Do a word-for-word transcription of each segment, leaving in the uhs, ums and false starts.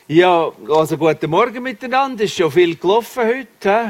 Ja, also guten Morgen miteinander. Es ist schon viel gelaufen heute.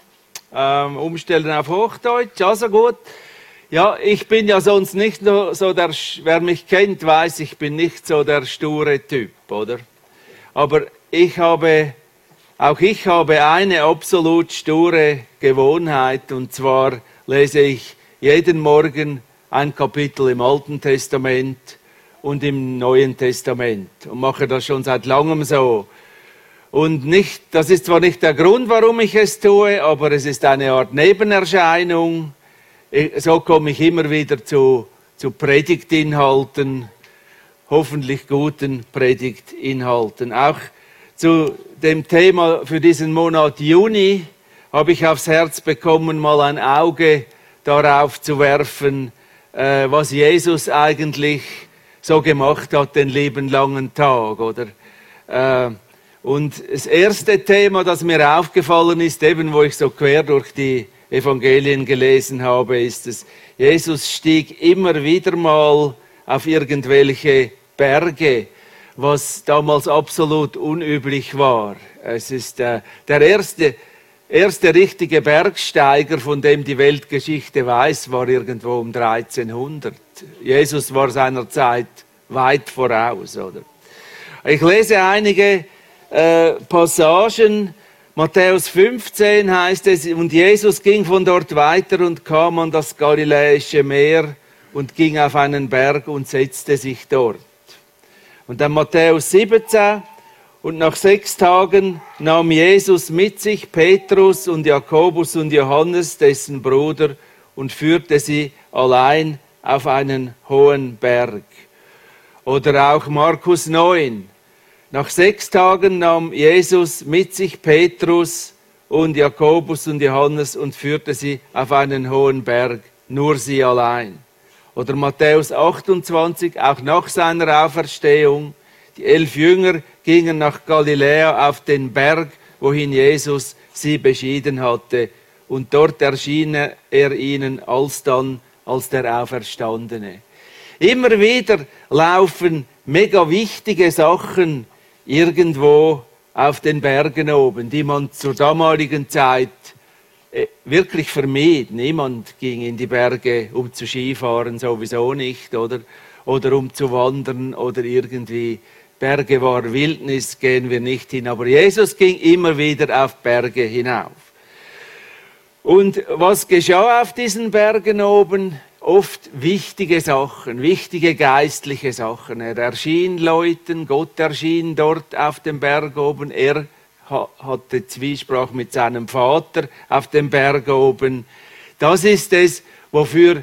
Ähm, umstellen auf Hochdeutsch, also gut. Ja, ich bin ja sonst nicht nur so der, wer mich kennt, weiß, ich bin nicht so der sture Typ, oder? Aber ich habe, auch ich habe eine absolut sture Gewohnheit, und zwar lese ich jeden Morgen ein Kapitel im Alten Testament und im Neuen Testament und mache das schon seit langem so. Und nicht, das ist zwar nicht der Grund, warum ich es tue, aber es ist eine Art Nebenerscheinung. So komme ich immer wieder zu, zu Predigtinhalten, hoffentlich guten Predigtinhalten. Auch zu dem Thema für diesen Monat Juni habe ich aufs Herz bekommen, mal ein Auge darauf zu werfen, äh, was Jesus eigentlich so gemacht hat, den lieben langen Tag, oder? Äh, und das erste Thema, das mir aufgefallen ist, eben wo ich so quer durch die Evangelien gelesen habe, ist es, Jesus stieg immer wieder mal auf irgendwelche Berge, was damals absolut unüblich war. Es ist äh, der erste, erste richtige Bergsteiger, von dem die Weltgeschichte weiß, war irgendwo um dreizehnhundert. Jesus war seiner Zeit weit voraus, oder? Ich lese einige äh, Passagen. Matthäus fünfzehn heißt es, und Jesus ging von dort weiter und kam an das Galiläische Meer und ging auf einen Berg und setzte sich dort. Und dann Matthäus siebzehn, und nach sechs Tagen nahm Jesus mit sich Petrus und Jakobus und Johannes, dessen Bruder, und führte sie allein auf einen hohen Berg. Oder auch Markus neun. Nach sechs Tagen nahm Jesus mit sich Petrus und Jakobus und Johannes und führte sie auf einen hohen Berg, nur sie allein. Oder Matthäus achtundzwanzig, auch nach seiner Auferstehung. Die elf Jünger gingen nach Galiläa auf den Berg, wohin Jesus sie beschieden hatte. Und dort erschien er ihnen alsdann als der Auferstandene. Immer wieder laufen mega wichtige Sachen irgendwo auf den Bergen oben, die man zur damaligen Zeit wirklich vermied. Niemand ging in die Berge, um zu Skifahren, sowieso nicht, oder? Oder um zu wandern oder irgendwie. Berge war Wildnis, gehen wir nicht hin. Aber Jesus ging immer wieder auf Berge hinauf. Und was geschah auf diesen Bergen oben? Oft wichtige Sachen, wichtige geistliche Sachen. Er erschien Leuten, Gott erschien dort auf dem Berg oben. Er hatte Zwiesprach mit seinem Vater auf dem Berg oben. Das ist es, wofür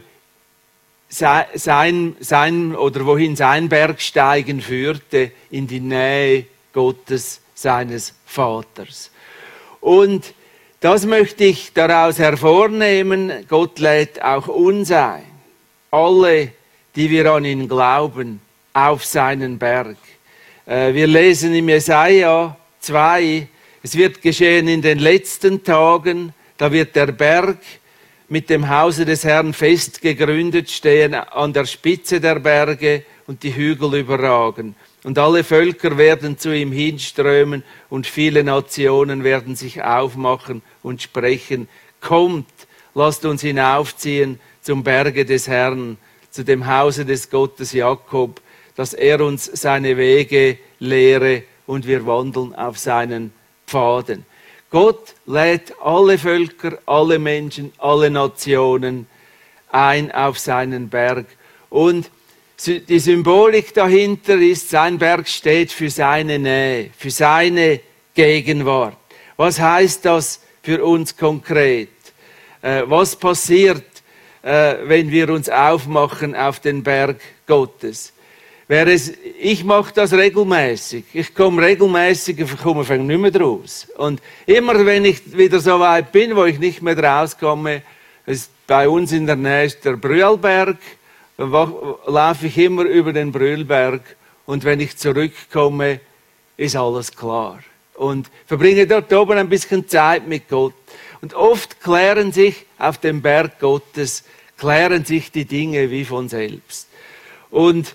sein, sein oder wohin sein Bergsteigen führte, in die Nähe Gottes, seines Vaters. Und das möchte ich daraus hervornehmen. Gott lädt auch uns ein. Alle, die wir an ihn glauben, auf seinen Berg. Wir lesen im Jesaja zwei, es wird geschehen in den letzten Tagen, da wird der Berg mit dem Hause des Herrn fest gegründet stehen, an der Spitze der Berge und die Hügel überragen. Und alle Völker werden zu ihm hinströmen und viele Nationen werden sich aufmachen und sprechen, kommt, lasst uns hinaufziehen zum Berge des Herrn, zu dem Hause des Gottes Jakob, dass er uns seine Wege lehre und wir wandeln auf seinen Pfaden. Gott lädt alle Völker, alle Menschen, alle Nationen ein auf seinen Berg. Und die Symbolik dahinter ist, sein Berg steht für seine Nähe, für seine Gegenwart. Was heißt das für uns konkret? Was passiert, wenn wir uns aufmachen auf den Berg Gottes? Wäre es, ich mache das regelmäßig. Ich komme regelmäßig, ich komme nicht mehr draus. Und immer wenn ich wieder so weit bin, wo ich nicht mehr rauskomme, ist bei uns in der Nähe ist der Brühlberg, dann laufe ich immer über den Brühlberg und wenn ich zurückkomme, ist alles klar. Und verbringe dort oben ein bisschen Zeit mit Gott. Und oft klären sich auf dem Berg Gottes, klären sich die Dinge wie von selbst. Und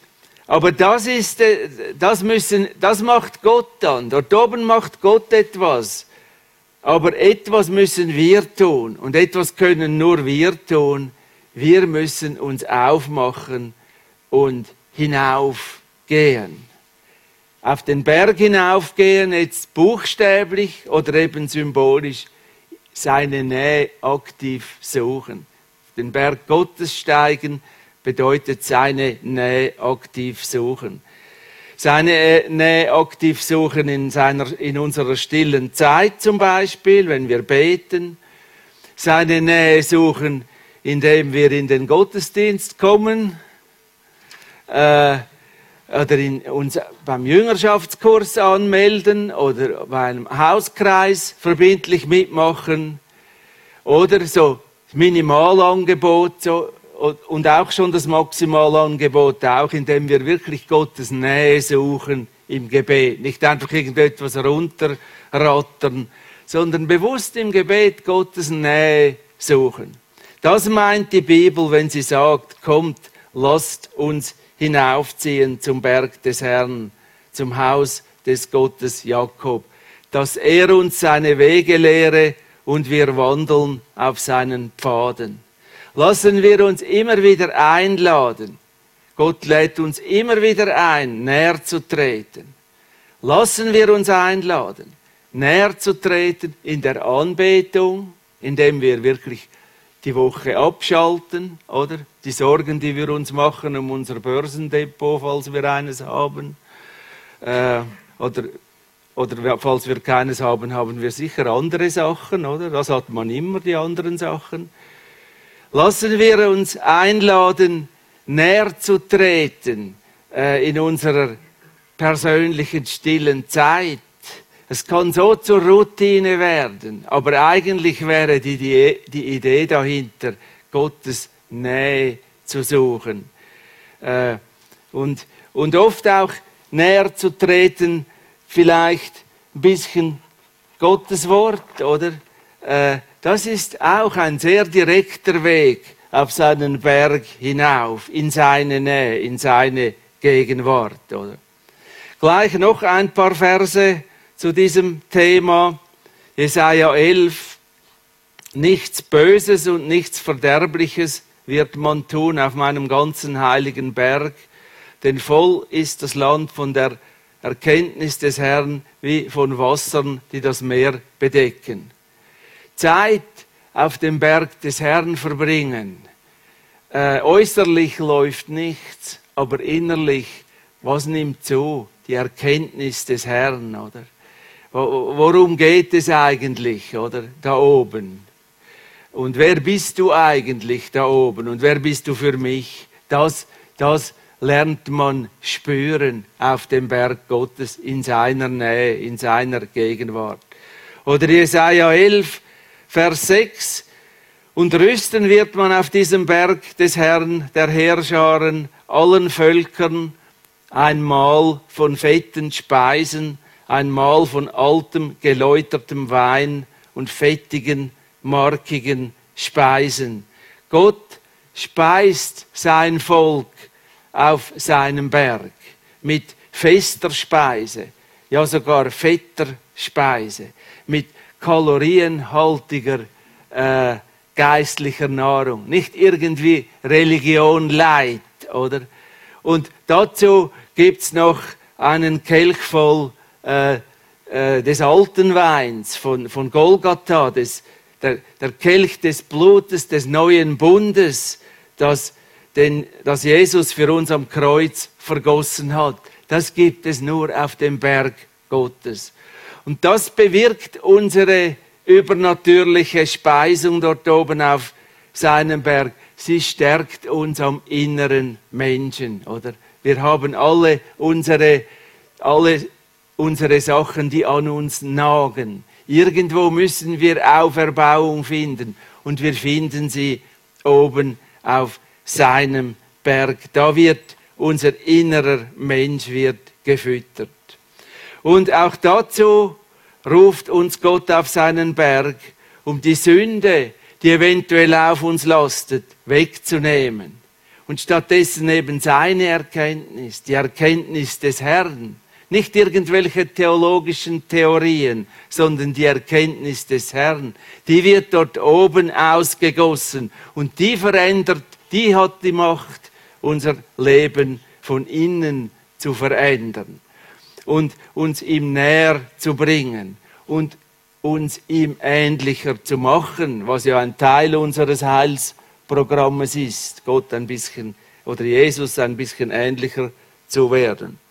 Aber das ist, das müssen, das macht Gott dann. Dort oben macht Gott etwas. Aber etwas müssen wir tun. Und etwas können nur wir tun. Wir müssen uns aufmachen und hinaufgehen. Auf den Berg hinaufgehen, jetzt buchstäblich oder eben symbolisch, seine Nähe aktiv suchen. Auf den Berg Gottes steigen bedeutet seine Nähe aktiv suchen. Seine Nähe aktiv suchen in, seiner, in unserer stillen Zeit zum Beispiel, wenn wir beten. Seine Nähe suchen, indem wir in den Gottesdienst kommen. Äh, oder in, uns beim Jüngerschaftskurs anmelden oder bei einem Hauskreis verbindlich mitmachen. Oder so Minimalangebot, so. Und auch schon das Maximalangebot, auch indem wir wirklich Gottes Nähe suchen im Gebet. Nicht einfach irgendetwas runterrattern, sondern bewusst im Gebet Gottes Nähe suchen. Das meint die Bibel, wenn sie sagt, kommt, lasst uns hinaufziehen zum Berg des Herrn, zum Haus des Gottes Jakob, dass er uns seine Wege lehre und wir wandeln auf seinen Pfaden. Lassen wir uns immer wieder einladen. Gott lädt uns immer wieder ein, näher zu treten. Lassen wir uns einladen, näher zu treten in der Anbetung, indem wir wirklich die Woche abschalten, oder? Die Sorgen, die wir uns machen um unser Börsendepot, falls wir eines haben. Äh, oder, oder falls wir keines haben, haben wir sicher andere Sachen, oder? Das hat man immer, die anderen Sachen. Lassen wir uns einladen, näher zu treten äh, in unserer persönlichen stillen Zeit. Es kann so zur Routine werden, aber eigentlich wäre die, die, die Idee dahinter, Gottes Nähe zu suchen. Äh, und, und oft auch näher zu treten, vielleicht ein bisschen Gottes Wort, oder? Äh, Das ist auch ein sehr direkter Weg auf seinen Berg hinauf, in seine Nähe, in seine Gegenwart. Oder? Gleich noch ein paar Verse zu diesem Thema. Jesaja elf. Nichts Böses und nichts Verderbliches wird man tun auf meinem ganzen heiligen Berg, denn voll ist das Land von der Erkenntnis des Herrn wie von Wassern, die das Meer bedecken. Zeit auf dem Berg des Herrn verbringen. Äh, äußerlich läuft nichts, aber innerlich, was nimmt zu? Die Erkenntnis des Herrn, oder? Worum geht es eigentlich, oder? Da oben. Und wer bist du eigentlich da oben? Und wer bist du für mich? Das, das lernt man spüren auf dem Berg Gottes, in seiner Nähe, in seiner Gegenwart. Oder Jesaja elf, Vers sechs, und rüsten wird man auf diesem Berg des Herrn, der Heerscharen, allen Völkern, ein Mahl von fetten Speisen, ein Mahl von altem, geläutertem Wein und fettigen, markigen Speisen. Gott speist sein Volk auf seinem Berg mit fester Speise, ja sogar fetter Speise, mit kalorienhaltiger äh, geistlicher Nahrung, nicht irgendwie Religion light, oder? Und dazu gibt's noch einen Kelch voll äh, äh, des alten Weins von, von Golgatha, des, der, der Kelch des Blutes des neuen Bundes, das, den, das Jesus für uns am Kreuz vergossen hat. Das gibt es nur auf dem Berg Gottes. Und das bewirkt unsere übernatürliche Speisung dort oben auf seinem Berg. Sie stärkt uns am inneren Menschen, oder? Wir haben alle unsere, alle unsere Sachen, die an uns nagen. Irgendwo müssen wir Auferbauung finden. Und wir finden sie oben auf seinem Berg. Da wird unser innerer Mensch wird gefüttert. Und auch dazu ruft uns Gott auf seinen Berg, um die Sünde, die eventuell auf uns lastet, wegzunehmen. und stattdessen eben seine Erkenntnis, die Erkenntnis des Herrn. Nicht irgendwelche theologischen Theorien, sondern die Erkenntnis des Herrn. Die wird dort oben ausgegossen und die verändert, die hat die Macht, unser Leben von innen zu verändern und uns ihm näher zu bringen und uns ihm ähnlicher zu machen, was ja ein Teil unseres Heilsprogrammes ist, Gott ein bisschen oder Jesus ein bisschen ähnlicher zu werden.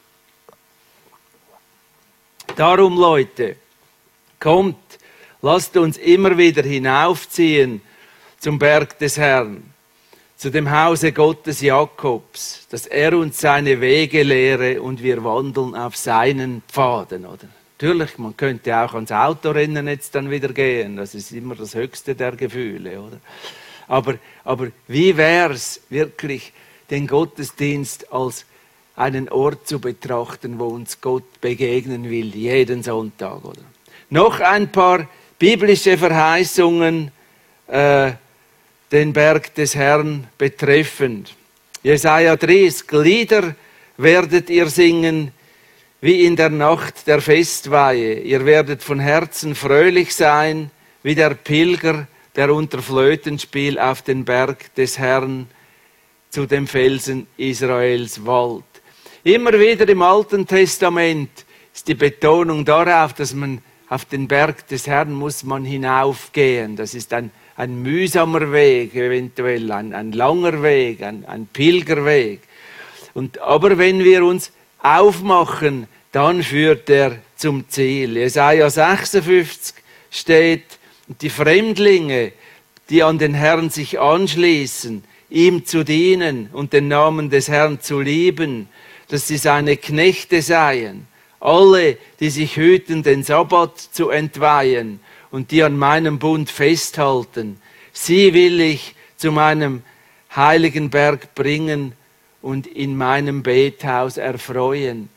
Darum, Leute, kommt, lasst uns immer wieder hinaufziehen zum Berg des Herrn, zu dem Hause Gottes Jakobs, dass er uns seine Wege lehre und wir wandeln auf seinen Pfaden, oder? Natürlich, man könnte auch ans Autorennen jetzt dann wieder gehen, das ist immer das höchste der Gefühle, oder? Aber, aber wie wär's wirklich, den Gottesdienst als einen Ort zu betrachten, wo uns Gott begegnen will, jeden Sonntag, oder? Noch ein paar biblische Verheißungen, äh, den Berg des Herrn betreffend. Jesaja dreißig, Lieder werdet ihr singen, wie in der Nacht der Festweihe. Ihr werdet von Herzen fröhlich sein, wie der Pilger, der unter Flötenspiel auf den Berg des Herrn zu dem Felsen Israels wallt. Immer wieder im Alten Testament ist die Betonung darauf, dass man auf den Berg des Herrn muss man hinaufgehen. Das ist ein, ein mühsamer Weg, eventuell ein, ein langer Weg, ein, ein Pilgerweg. Und, aber wenn wir uns aufmachen, dann führt er zum Ziel. Jesaja sechsundfünfzig steht, die Fremdlinge, die an den Herrn sich anschließen, ihm zu dienen und den Namen des Herrn zu lieben, dass sie seine Knechte seien, alle, die sich hüten, den Sabbat zu entweihen und die an meinem Bund festhalten, sie will ich zu meinem heiligen Berg bringen und in meinem Bethaus erfreuen.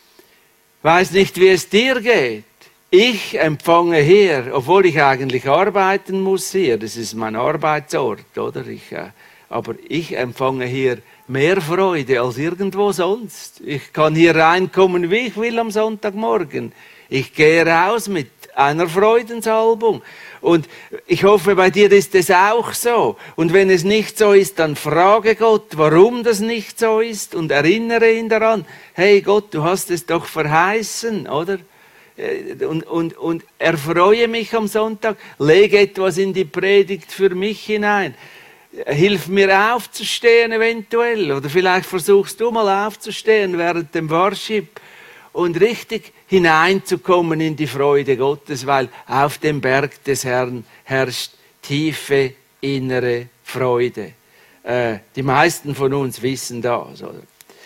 Weiß nicht, wie es dir geht. Ich empfange hier, obwohl ich eigentlich arbeiten muss hier, das ist mein Arbeitsort, oder? Ich, äh, aber ich empfange hier mehr Freude als irgendwo sonst. Ich kann hier reinkommen, wie ich will am Sonntagmorgen. Ich gehe raus mit einer Freudensalbung. Und ich hoffe, bei dir ist es auch so. Und wenn es nicht so ist, dann frage Gott, warum das nicht so ist und erinnere ihn daran, hey Gott, du hast es doch verheißen, oder? Und, und, und erfreue mich am Sonntag, lege etwas in die Predigt für mich hinein. Hilf mir aufzustehen eventuell. Oder vielleicht versuchst du mal aufzustehen während dem Worship und richtig hineinzukommen in die Freude Gottes, weil auf dem Berg des Herrn herrscht tiefe innere Freude. Äh, die meisten von uns wissen das, oder?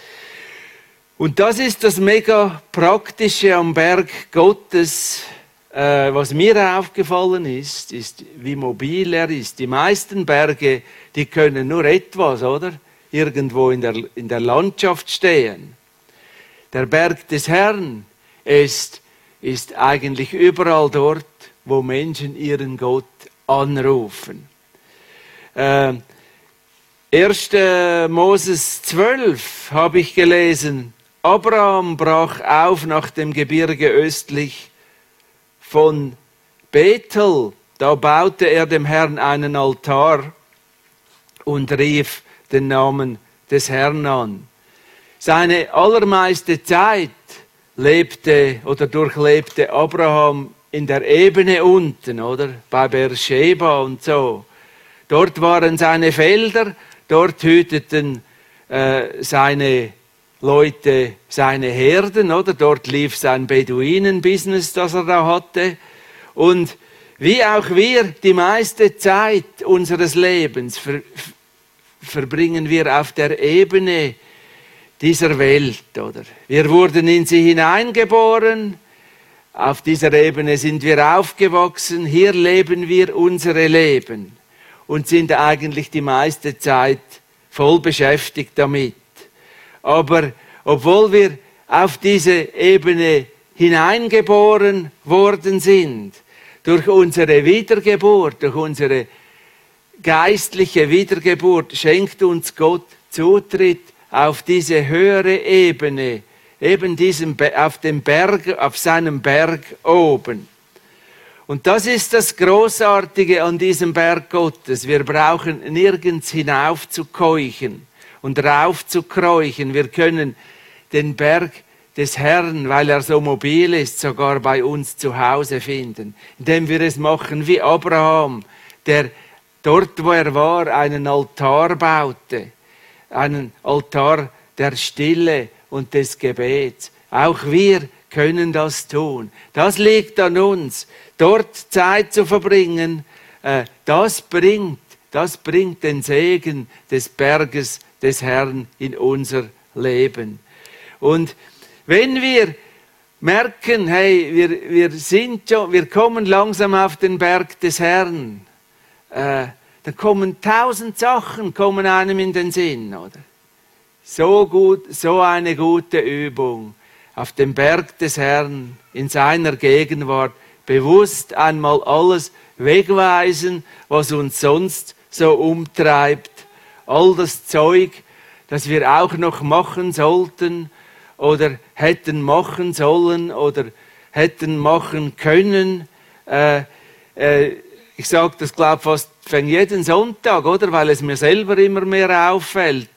Und das ist das mega Praktische am Berg Gottes. Äh, was mir aufgefallen ist, ist, wie mobil er ist. Die meisten Berge, die können nur etwas, oder? Irgendwo in der, in der Landschaft stehen. Der Berg des Herrn ist, ist eigentlich überall dort, wo Menschen ihren Gott anrufen. Äh, erster Moses zwölf habe ich gelesen. Abraham brach auf nach dem Gebirge östlich von Bethel. Da baute er dem Herrn einen Altar und rief den Namen des Herrn an. Seine allermeiste Zeit lebte oder durchlebte Abraham in der Ebene unten, oder? Bei Beersheba und so. Dort waren seine Felder, dort hüteten äh, seine Leute seine Herden, oder? Dort lief sein Beduinenbusiness, das er da hatte. Und wie auch wir die meiste Zeit unseres Lebens ver verbringen wir auf der Ebene dieser Welt, oder? Wir wurden in sie hineingeboren, auf dieser Ebene sind wir aufgewachsen, hier leben wir unsere Leben und sind eigentlich die meiste Zeit voll beschäftigt damit. Aber obwohl wir auf diese Ebene hineingeboren worden sind, durch unsere Wiedergeburt, durch unsere geistliche Wiedergeburt schenkt uns Gott Zutritt auf diese höhere Ebene, eben diesem, auf dem Berg, auf seinem Berg oben. Und das ist das Großartige an diesem Berg Gottes. Wir brauchen nirgends hinauf zu keuchen und rauf zu kräuchen. Wir können den Berg des Herrn, weil er so mobil ist, sogar bei uns zu Hause finden, indem wir es machen wie Abraham, der dort, wo er war, einen Altar baute, einen Altar der Stille und des Gebets. Auch wir können das tun. Das liegt an uns, dort Zeit zu verbringen. Äh, das bringt, das bringt den Segen des Berges des Herrn in unser Leben. Und wenn wir merken, hey, wir, wir sind schon, wir kommen langsam auf den Berg des Herrn, äh, dann kommen tausend Sachen, kommen einem in den Sinn, oder? So gut, so eine gute Übung, auf dem Berg des Herrn, in seiner Gegenwart, bewusst einmal alles wegweisen, was uns sonst so umtreibt, all das Zeug, das wir auch noch machen sollten, oder hätten machen sollen oder hätten machen können. Äh, äh, ich sage das, glaube ich, fast jeden Sonntag, oder? Weil es mir selber immer mehr auffällt.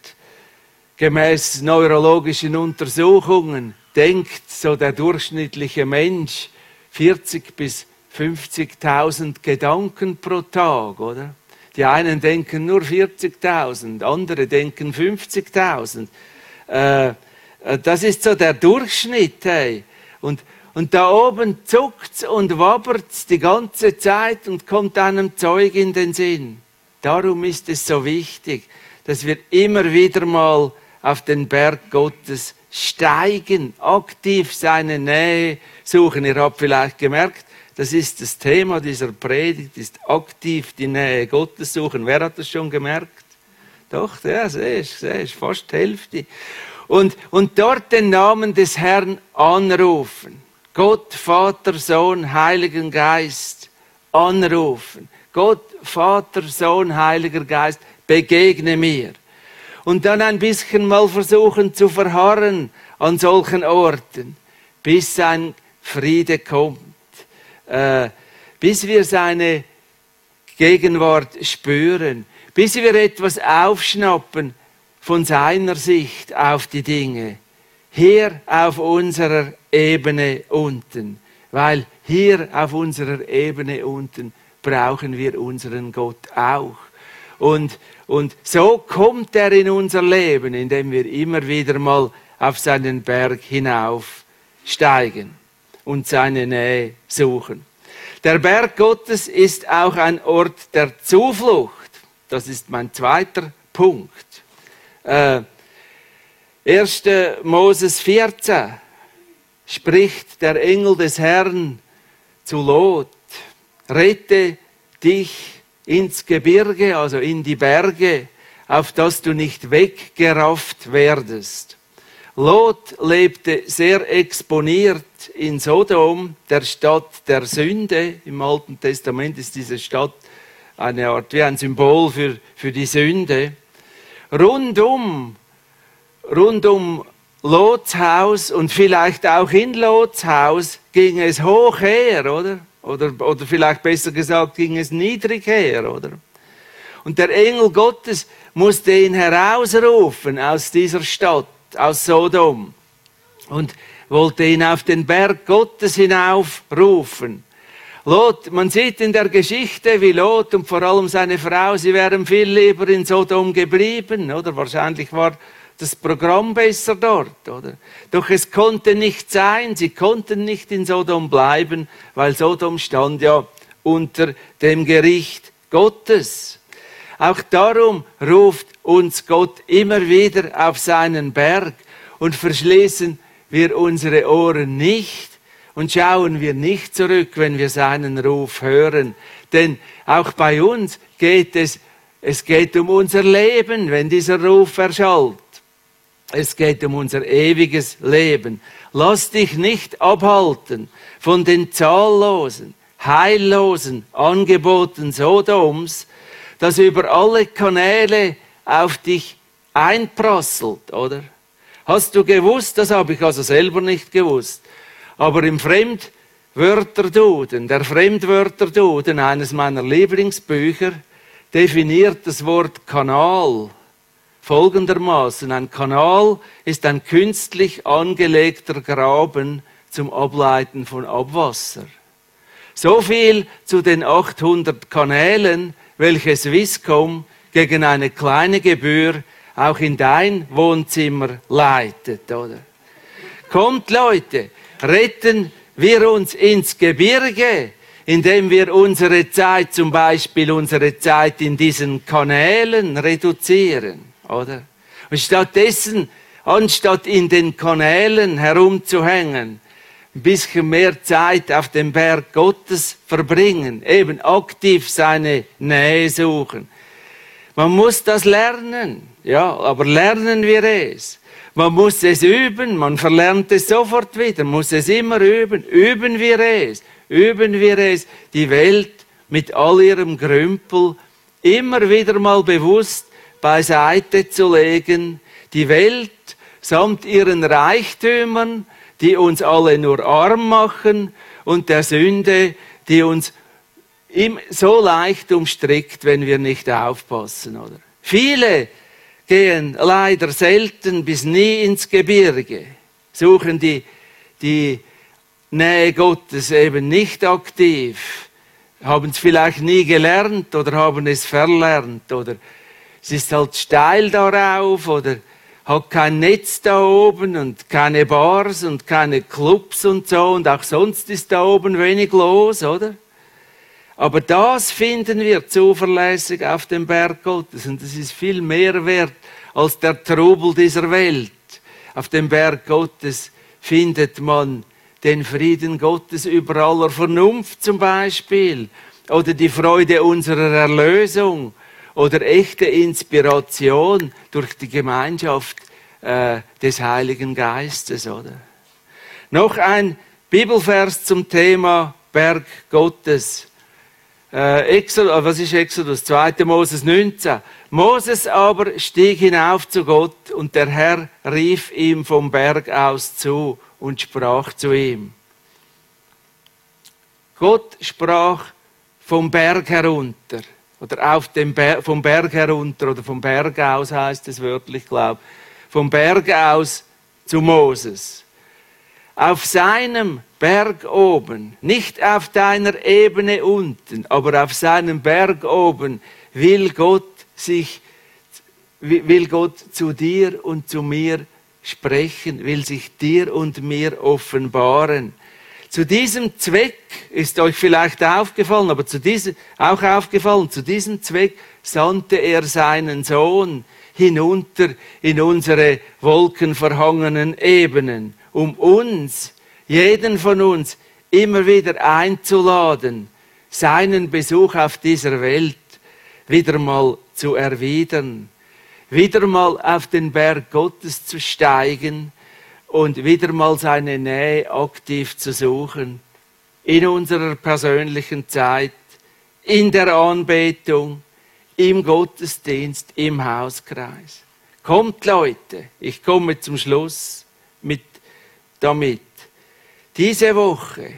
Gemäß neurologischen Untersuchungen denkt so der durchschnittliche Mensch vierzig bis fünfzigtausend Gedanken pro Tag, oder? Die einen denken nur vierzigtausend, andere denken fünfzigtausend. Äh, Das ist so der Durchschnitt. Hey. Und, und da oben zuckt's und wabbert's die ganze Zeit und kommt einem Zeug in den Sinn. Darum ist es so wichtig, dass wir immer wieder mal auf den Berg Gottes steigen, aktiv seine Nähe suchen. Ihr habt vielleicht gemerkt, das ist das Thema dieser Predigt, ist aktiv die Nähe Gottes suchen. Wer hat das schon gemerkt? Doch, ja, siehst, siehst, fast die Hälfte. Und, und dort den Namen des Herrn anrufen. Gott, Vater, Sohn, Heiligen Geist anrufen. Gott, Vater, Sohn, Heiliger Geist, begegne mir. Und dann ein bisschen mal versuchen zu verharren an solchen Orten, bis sein Friede kommt. Äh, bis wir seine Gegenwart spüren. Bis wir etwas aufschnappen von seiner Sicht auf die Dinge, hier auf unserer Ebene unten, weil hier auf unserer Ebene unten brauchen wir unseren Gott auch. Und, und so kommt er in unser Leben, indem wir immer wieder mal auf seinen Berg hinaufsteigen und seine Nähe suchen. Der Berg Gottes ist auch ein Ort der Zuflucht. Das ist mein zweiter Punkt. Äh, erster Moses vierzehn spricht der Engel des Herrn zu Lot: Rette dich ins Gebirge, also in die Berge, auf dass du nicht weggerafft werdest. Lot lebte sehr exponiert in Sodom, der Stadt der Sünde. Im Alten Testament ist diese Stadt eine Art wie ein Symbol für, für die Sünde. Rundum, rundum Lots Haus und vielleicht auch in Lots Haus ging es hoch her, oder? Oder, oder vielleicht besser gesagt, ging es niedrig her, oder? Und der Engel Gottes musste ihn herausrufen aus dieser Stadt, aus Sodom, und wollte ihn auf den Berg Gottes hinaufrufen. Lot, man sieht in der Geschichte, wie Lot und vor allem seine Frau, sie wären viel lieber in Sodom geblieben, oder? Wahrscheinlich war das Programm besser dort, oder? Doch es konnte nicht sein, sie konnten nicht in Sodom bleiben, weil Sodom stand ja unter dem Gericht Gottes. Auch darum ruft uns Gott immer wieder auf seinen Berg, und verschließen wir unsere Ohren nicht und schauen wir nicht zurück, wenn wir seinen Ruf hören. Denn auch bei uns geht es, es geht um unser Leben, wenn dieser Ruf erschallt. Es geht um unser ewiges Leben. Lass dich nicht abhalten von den zahllosen, heillosen Angeboten Sodoms, das über alle Kanäle auf dich einprasselt, oder? Hast du gewusst, das habe ich also selber nicht gewusst, aber im Fremdwörterduden, der Fremdwörterduden, eines meiner Lieblingsbücher, definiert das Wort Kanal folgendermaßen: Ein Kanal ist ein künstlich angelegter Graben zum Ableiten von Abwasser. So viel zu den achthundert Kanälen, welche Swisscom gegen eine kleine Gebühr auch in dein Wohnzimmer leitet, oder? Kommt, Leute, retten wir uns ins Gebirge, indem wir unsere Zeit, zum Beispiel unsere Zeit in diesen Kanälen reduzieren, oder? Und stattdessen, anstatt in den Kanälen herumzuhängen, ein bisschen mehr Zeit auf dem Berg Gottes verbringen, eben aktiv seine Nähe suchen. Man muss das lernen, ja, aber lernen wir es. Man muss es üben, man verlernt es sofort wieder, muss es immer üben. Üben wir es, üben wir es, die Welt mit all ihrem Grümpel immer wieder mal bewusst beiseite zu legen. Die Welt samt ihren Reichtümern, die uns alle nur arm machen, und der Sünde, die uns so leicht umstrickt, wenn wir nicht aufpassen, oder? Viele gehen leider selten bis nie ins Gebirge, suchen die, die Nähe Gottes eben nicht aktiv, haben es vielleicht nie gelernt oder haben es verlernt, oder es ist halt steil darauf, oder hat kein Netz da oben und keine Bars und keine Clubs und so, und auch sonst ist da oben wenig los, oder? Aber das finden wir zuverlässig auf dem Berg Gottes, und das ist viel mehr wert als der Trubel dieser Welt. Auf dem Berg Gottes findet man den Frieden Gottes über aller Vernunft zum Beispiel, oder die Freude unserer Erlösung, oder echte Inspiration durch die Gemeinschaft äh, des Heiligen Geistes, oder? Noch ein Bibelvers zum Thema Berg Gottes. Äh, Exodus, was ist Exodus? zweiter Moses neunzehn. Moses aber stieg hinauf zu Gott, und der Herr rief ihm vom Berg aus zu und sprach zu ihm. Gott sprach vom Berg herunter. Oder auf dem Ber- vom Berg herunter, oder vom Berg aus heißt es wörtlich, glaube ich. Vom Berg aus zu Moses. Auf seinem Berg oben, nicht auf deiner Ebene unten, aber auf seinem Berg oben will Gott sich, will Gott zu dir und zu mir sprechen, will sich dir und mir offenbaren. Zu diesem Zweck, ist euch vielleicht aufgefallen, aber zu diesem, auch aufgefallen, zu diesem Zweck sandte er seinen Sohn hinunter in unsere wolkenverhangenen Ebenen, um uns, jeden von uns, immer wieder einzuladen, seinen Besuch auf dieser Welt wieder mal zu erwidern, wieder mal auf den Berg Gottes zu steigen und wieder mal seine Nähe aktiv zu suchen, in unserer persönlichen Zeit, in der Anbetung, im Gottesdienst, im Hauskreis. Kommt, Leute, ich komme zum Schluss mit, damit. Diese Woche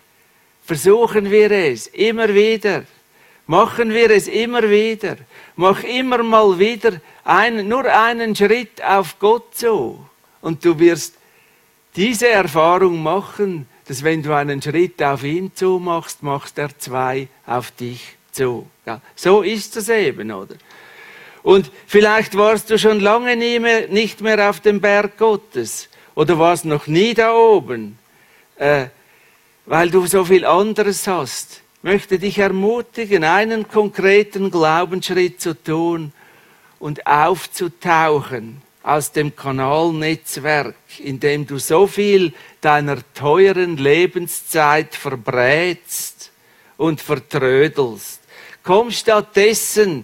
versuchen wir es immer wieder, machen wir es immer wieder, mach immer mal wieder einen, nur einen Schritt auf Gott zu, und du wirst diese Erfahrung machen, dass wenn du einen Schritt auf ihn zu machst, machst er zwei auf dich zu. Ja, so ist es eben, oder? Und vielleicht warst du schon lange nie mehr, nicht mehr auf dem Berg Gottes oder warst noch nie da oben, äh, weil du so viel anderes hast. Ich möchte dich ermutigen, einen konkreten Glaubensschritt zu tun und aufzutauchen aus dem Kanalnetzwerk, in dem du so viel deiner teuren Lebenszeit verbrätst und vertrödelst. Komm stattdessen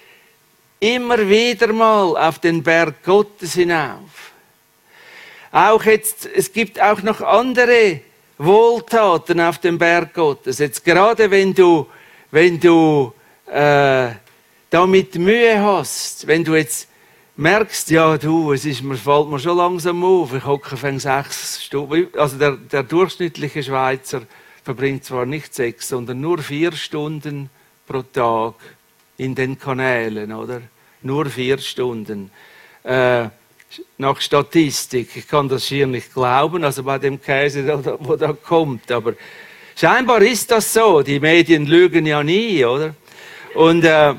immer wieder mal auf den Berg Gottes hinauf. Auch jetzt, es gibt auch noch andere Wohltaten auf dem Berg Gottes. Jetzt gerade wenn du, wenn du äh, damit Mühe hast, wenn du jetzt merkst, ja du, es ist, mir fällt mir schon langsam auf, ich hocke fängt sechs Stunden, also der, der durchschnittliche Schweizer verbringt zwar nicht sechs, sondern nur vier Stunden pro Tag in den Kanälen, oder? Nur vier Stunden. Äh, nach Statistik, ich kann das schier nicht glauben, also bei dem Käse, der wo da kommt, aber scheinbar ist das so, die Medien lügen ja nie, oder? Und äh,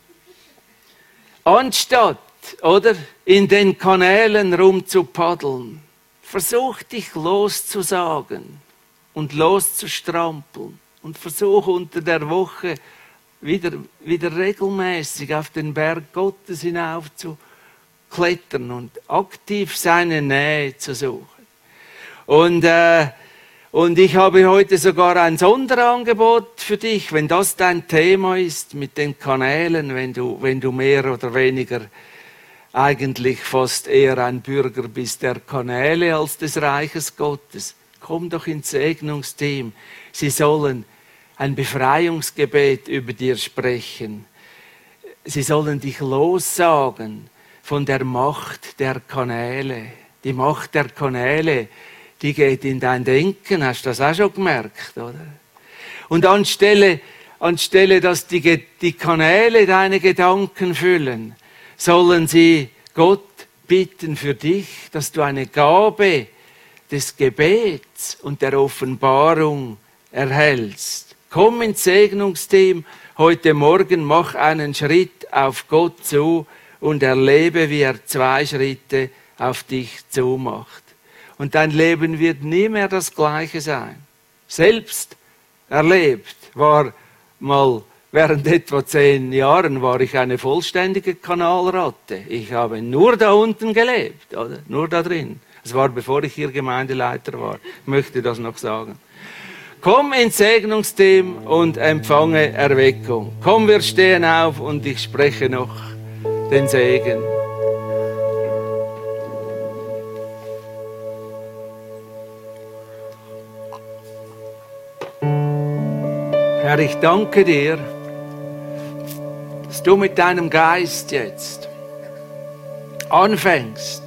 anstatt, oder, in den Kanälen rumzupaddeln, versuch dich loszusagen und loszustrampeln und versuch unter der Woche wieder, wieder regelmäßig auf den Berg Gottes hinauf zu klettern und aktiv seine Nähe zu suchen. Und, äh, und ich habe heute sogar ein Sonderangebot für dich, wenn das dein Thema ist mit den Kanälen, wenn du, wenn du mehr oder weniger eigentlich fast eher ein Bürger bist der Kanäle als des Reiches Gottes. Komm doch ins Segnungsteam. Sie sollen ein Befreiungsgebet über dir sprechen. Sie sollen dich lossagen von der Macht der Kanäle. Die Macht der Kanäle, die geht in dein Denken. Hast du das auch schon gemerkt, oder? Und anstelle, anstelle dass die, die Kanäle deine Gedanken füllen, sollen sie Gott bitten für dich, dass du eine Gabe des Gebets und der Offenbarung erhältst. Komm ins Segnungsteam heute Morgen, mach einen Schritt auf Gott zu und erlebe, wie er zwei Schritte auf dich zumacht. Und dein Leben wird nie mehr das gleiche sein. Selbst erlebt war mal während etwa zehn Jahren war ich eine vollständige Kanalratte. Ich habe nur da unten gelebt, oder? Nur da drin. Das war bevor ich hier Gemeindeleiter war. Ich möchte das noch sagen. Komm ins Segnungsteam und empfange Erweckung. Komm, wir stehen auf und ich spreche noch den Segen. Herr, ich danke dir, dass du mit deinem Geist jetzt anfängst,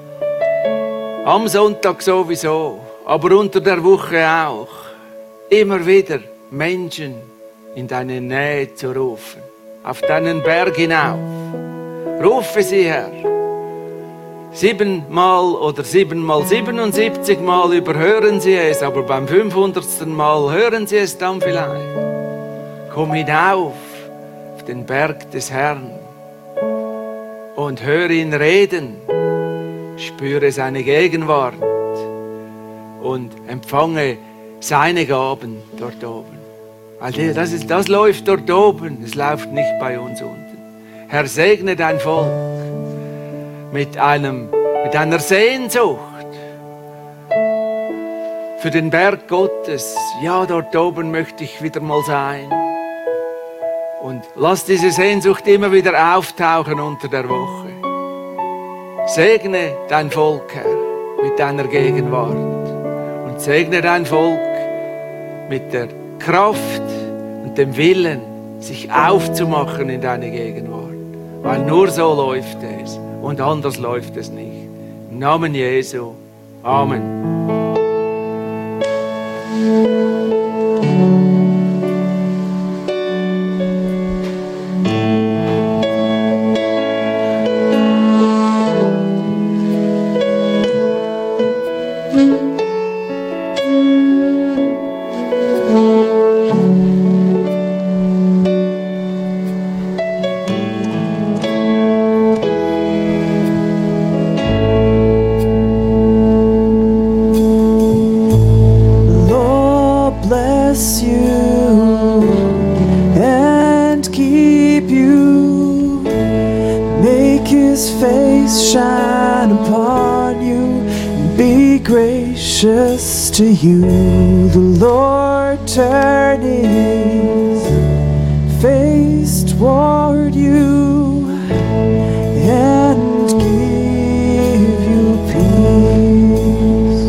am Sonntag sowieso, aber unter der Woche auch, immer wieder Menschen in deine Nähe zu rufen, auf deinen Berg hinauf. Rufe sie, Herr. Siebenmal oder siebenmal siebenundsiebzig Mal überhören sie es, aber beim fünfhundertsten Mal hören sie es dann vielleicht. Komm hinauf auf den Berg des Herrn und höre ihn reden. Spüre seine Gegenwart und empfange seine Gaben dort oben. Weil das, ist, das läuft dort oben, es läuft nicht bei uns unten. Herr, segne dein Volk mit, einem, mit einer Sehnsucht für den Berg Gottes. Ja, dort oben möchte ich wieder mal sein. Und lass diese Sehnsucht immer wieder auftauchen unter der Woche. Segne dein Volk, Herr, mit deiner Gegenwart. Und segne dein Volk mit der Kraft und dem Willen, sich aufzumachen in deine Gegenwart. Weil nur so läuft es und anders läuft es nicht. Im Namen Jesu. Amen. To you, the Lord turn his face toward you and give you peace.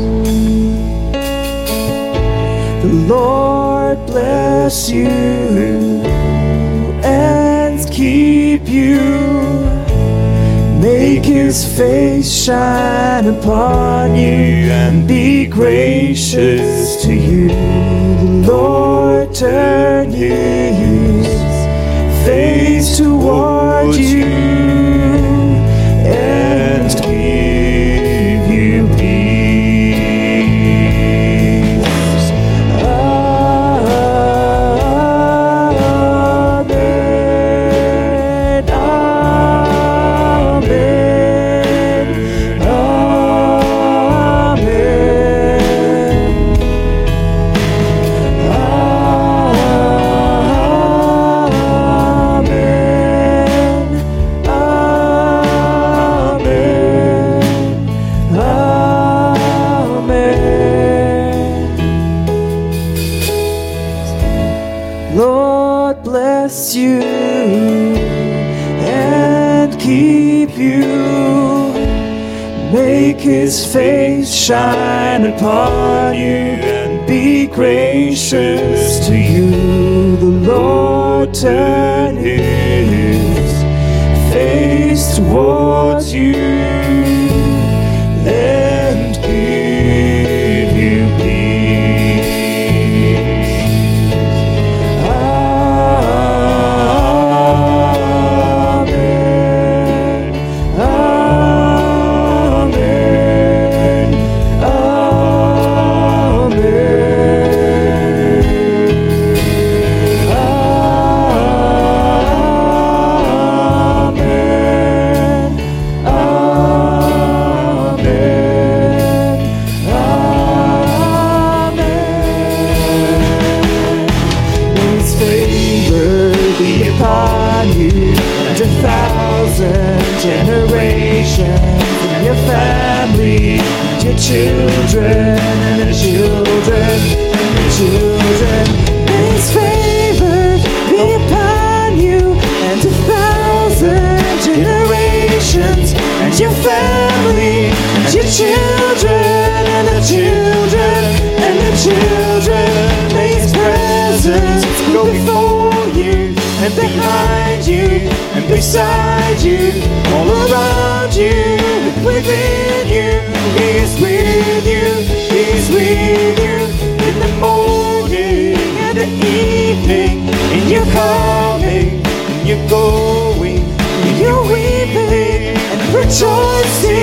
The Lord bless you and keep you, make his face shine upon you, and be gracious to you. The Lord turn his face toward you and give you peace. Amen. Amen. Lord bless you and keep you, make his face shine upon you and be gracious to you. The Lord turn his face towards you and give you peace. Amen. Amen. Generations in your family, and your children, and the children, and the children. May his favor be upon you, and a thousand generations, and your family, and your children, and the children, and the children. May his presence go before you, and behind you, and beside you, all around you, within you. He is with you, he is with you, in the morning and the evening, in your coming, in your going, in your weeping and rejoicing.